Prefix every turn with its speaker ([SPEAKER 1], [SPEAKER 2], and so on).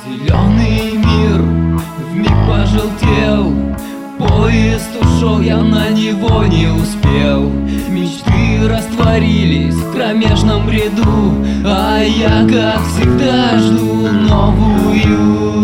[SPEAKER 1] Зеленый мир вмиг пожелтел, поезд ушел, я на него не успел. Мечты растворились в кромешном бреду, а я, как всегда, жду новую